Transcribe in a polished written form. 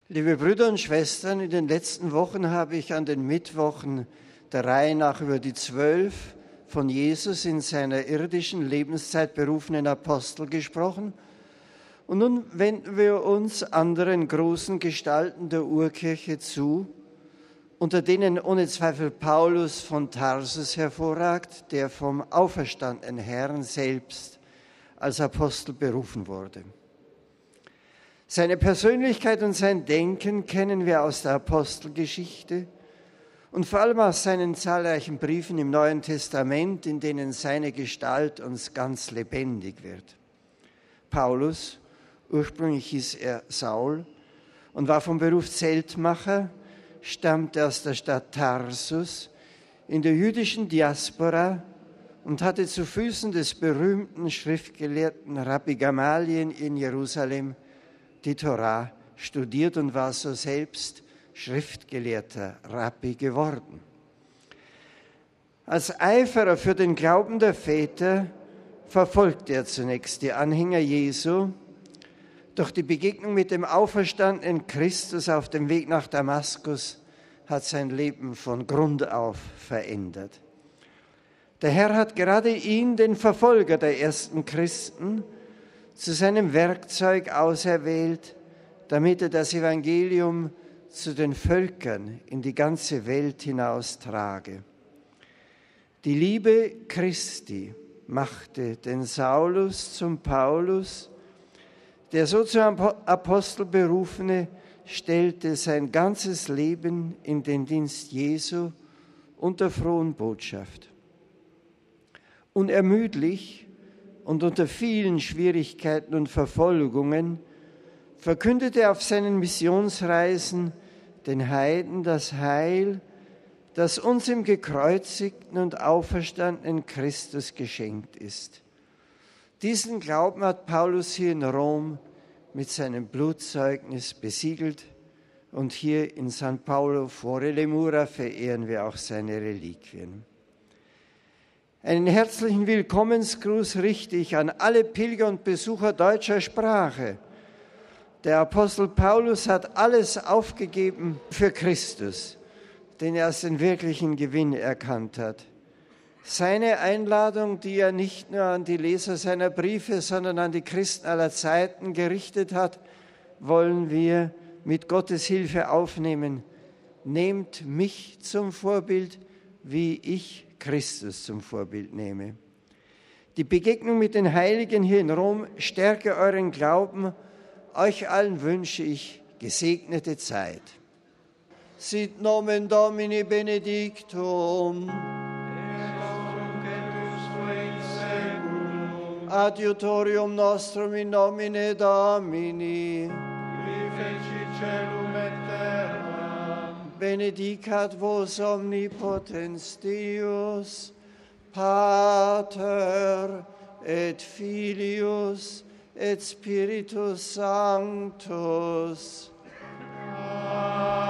Liebe Brüder und Schwestern, in den letzten Wochen habe ich an den Mittwochen der Reihe nach über die 12 von Jesus in seiner irdischen Lebenszeit berufenen Apostel gesprochen. Und nun wenden wir uns anderen großen Gestalten der Urkirche zu, unter denen ohne Zweifel Paulus von Tarsus hervorragt, der vom auferstandenen Herrn selbst als Apostel berufen wurde. Seine Persönlichkeit und sein Denken kennen wir aus der Apostelgeschichte und vor allem aus seinen zahlreichen Briefen im Neuen Testament, in denen seine Gestalt uns ganz lebendig wird. Paulus, ursprünglich hieß er Saul und war vom Beruf Zeltmacher, stammte aus der Stadt Tarsus in der jüdischen Diaspora und hatte zu Füßen des berühmten Schriftgelehrten Rabbi Gamalien in Jerusalem die Torah studiert und war so selbst schriftgelehrter Rabbi geworden. Als Eiferer für den Glauben der Väter verfolgte er zunächst die Anhänger Jesu, doch die Begegnung mit dem auferstandenen Christus auf dem Weg nach Damaskus hat sein Leben von Grund auf verändert. Der Herr hat gerade ihn, den Verfolger der ersten Christen, zu seinem Werkzeug auserwählt, damit er das Evangelium zu den Völkern in die ganze Welt hinaustrage. Die Liebe Christi machte den Saulus zum Paulus, der so zum Apostel berufene stellte sein ganzes Leben in den Dienst Jesu und der frohen Botschaft. Unermüdlich und unter vielen Schwierigkeiten und Verfolgungen verkündete er auf seinen Missionsreisen den Heiden das Heil, das uns im gekreuzigten und auferstandenen Christus geschenkt ist. Diesen Glauben hat Paulus hier in Rom mit seinem Blutzeugnis besiegelt und hier in San Paolo fuori le Mura verehren wir auch seine Reliquien. Einen herzlichen Willkommensgruß richte ich an alle Pilger und Besucher deutscher Sprache. Der Apostel Paulus hat alles aufgegeben für Christus, den er als den wirklichen Gewinn erkannt hat. Seine Einladung, die er nicht nur an die Leser seiner Briefe, sondern an die Christen aller Zeiten gerichtet hat, wollen wir mit Gottes Hilfe aufnehmen. Nehmt mich zum Vorbild, wie ich Christus zum Vorbild nehme. Die Begegnung mit den Heiligen hier in Rom stärke euren Glauben. Euch allen wünsche ich gesegnete Zeit. Sit nomen Domini benedictum. Adiutorium nostrum in nomine Domini. Qui feci celum et terra. Benedicat vos omnipotens Deus, Pater et Filius et Spiritus Sanctus. Amen.